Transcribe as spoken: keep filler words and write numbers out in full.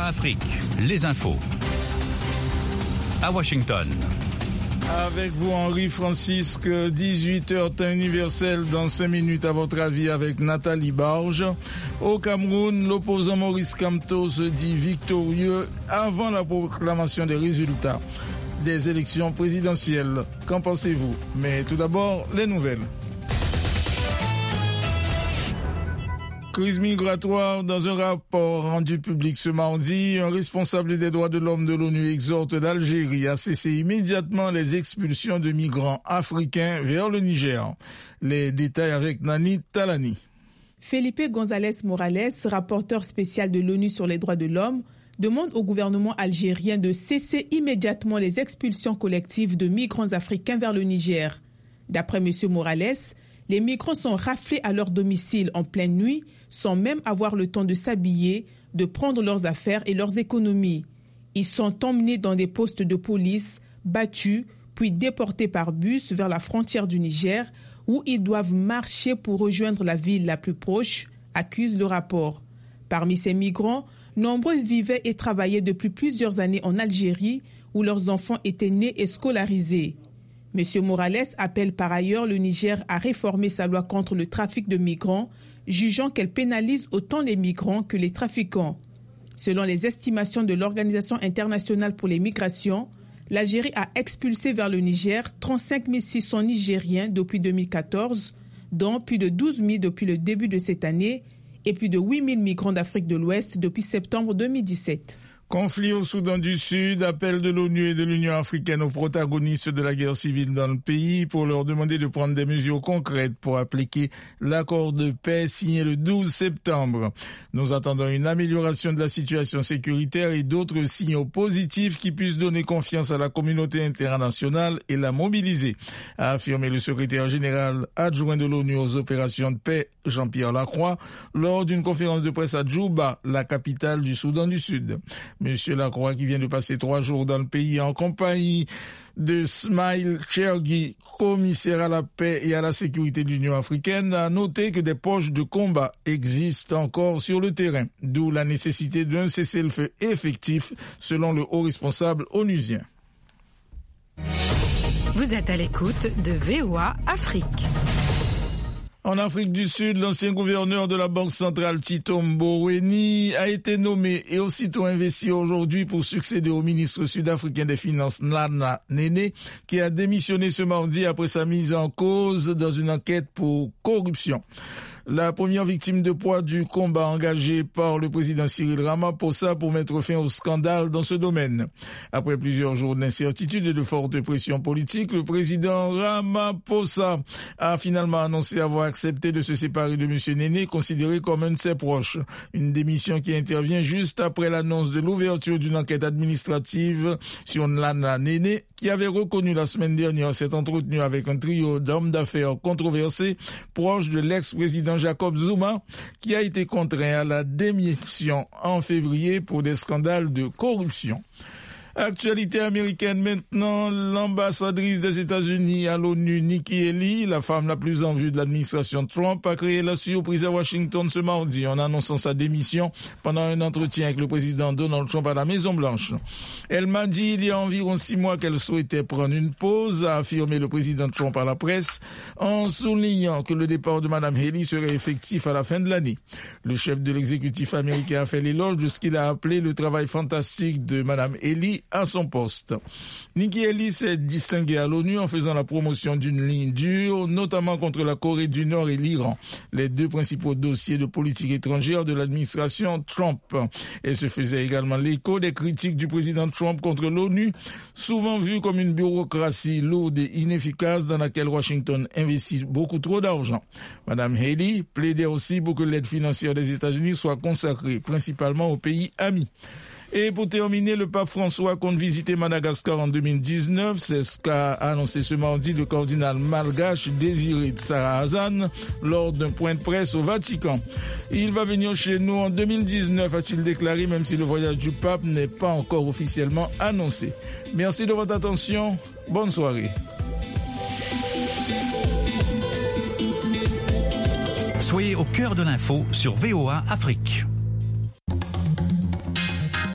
Afrique, les infos. À Washington. Avec vous, Henri Francisque, dix-huit heures temps universel dans cinq minutes à votre avis avec Nathalie Barge. Au Cameroun, l'opposant Maurice Kamto se dit victorieux avant la proclamation des résultats des élections présidentielles. Qu'en pensez-vous? Mais tout d'abord, les nouvelles. Crise migratoire. Dans un rapport rendu public ce mardi, un responsable des droits de l'homme de l'ONU exhorte l'Algérie à cesser immédiatement les expulsions de migrants africains vers le Niger. Les détails avec Nani Talani. Felipe González Morales, rapporteur spécial de l'ONU sur les droits de l'homme, demande au gouvernement algérien de cesser immédiatement les expulsions collectives de migrants africains vers le Niger. D'après M. Morales, les migrants sont raflés à leur domicile en pleine nuit, sans même avoir le temps de s'habiller, de prendre leurs affaires et leurs économies. Ils sont emmenés dans des postes de police, battus, puis déportés par bus vers la frontière du Niger, où ils doivent marcher pour rejoindre la ville la plus proche, accuse le rapport. Parmi ces migrants, nombreux vivaient et travaillaient depuis plusieurs années en Algérie, où leurs enfants étaient nés et scolarisés. M. Morales appelle par ailleurs le Niger à réformer sa loi contre le trafic de migrants, jugeant qu'elle pénalise autant les migrants que les trafiquants. Selon les estimations de l'Organisation internationale pour les migrations, l'Algérie a expulsé vers le Niger trente-cinq mille six cents Nigériens depuis deux mille quatorze, dont plus de douze mille depuis le début de cette année et plus de huit mille migrants d'Afrique de l'Ouest depuis septembre deux mille dix-sept. Conflit au Soudan du Sud, appel de l'ONU et de l'Union africaine aux protagonistes de la guerre civile dans le pays pour leur demander de prendre des mesures concrètes pour appliquer l'accord de paix signé le douze septembre. Nous attendons une amélioration de la situation sécuritaire et d'autres signaux positifs qui puissent donner confiance à la communauté internationale et la mobiliser, a affirmé le secrétaire général adjoint de l'ONU aux opérations de paix, Jean-Pierre Lacroix, lors d'une conférence de presse à Djouba, la capitale du Soudan du Sud. Monsieur Lacroix, qui vient de passer trois jours dans le pays en compagnie de Smail Chergui, commissaire à la paix et à la sécurité de l'Union africaine, a noté que des poches de combat existent encore sur le terrain, d'où la nécessité d'un cessez-le-feu effectif, selon le haut responsable onusien. Vous êtes à l'écoute de V O A Afrique. En Afrique du Sud, l'ancien gouverneur de la Banque centrale Tito Mboweni a été nommé et aussitôt investi aujourd'hui pour succéder au ministre sud-africain des Finances Nana Nene, qui a démissionné ce mardi après sa mise en cause dans une enquête pour corruption. La première victime de poids du combat engagé par le président Cyril Ramaphosa pour mettre fin au scandale dans ce domaine. Après plusieurs jours d'incertitude et de forte pression politique, le président Ramaphosa a finalement annoncé avoir accepté de se séparer de M. Nene, considéré comme un de ses proches. Une démission qui intervient juste après l'annonce de l'ouverture d'une enquête administrative sur Nana Nene, qui avait reconnu la semaine dernière s'être entretenu avec un trio d'hommes d'affaires controversés proches de l'ex-président Jacob Zuma, qui a été contraint à la démission en février pour des scandales de corruption. Actualité américaine maintenant, l'ambassadrice des États-Unis à l'ONU, Nikki Haley, la femme la plus en vue de l'administration Trump, a créé la surprise à Washington ce mardi en annonçant sa démission pendant un entretien avec le président Donald Trump à la Maison-Blanche. Elle m'a dit il y a environ six mois qu'elle souhaitait prendre une pause, a affirmé le président Trump à la presse, en soulignant que le départ de Mme Haley serait effectif à la fin de l'année. Le chef de l'exécutif américain a fait l'éloge de ce qu'il a appelé le travail fantastique de Mme Haley à son poste. Nikki Haley s'est distinguée à l'ONU en faisant la promotion d'une ligne dure, notamment contre la Corée du Nord et l'Iran, les deux principaux dossiers de politique étrangère de l'administration Trump. Elle se faisait également l'écho des critiques du président Trump contre l'ONU, souvent vue comme une bureaucratie lourde et inefficace dans laquelle Washington investit beaucoup trop d'argent. Madame Haley plaidait aussi pour que l'aide financière des États-Unis soit consacrée principalement aux pays amis. Et pour terminer, le pape François compte visiter Madagascar en deux mille dix-neuf. C'est ce qu'a annoncé ce mardi le cardinal malgache Désiré Tsara-Hazan lors d'un point de presse au Vatican. Il va venir chez nous en deux mille dix-neuf, a-t-il déclaré, même si le voyage du pape n'est pas encore officiellement annoncé. Merci de votre attention. Bonne soirée. Soyez au cœur de l'info sur V O A Afrique.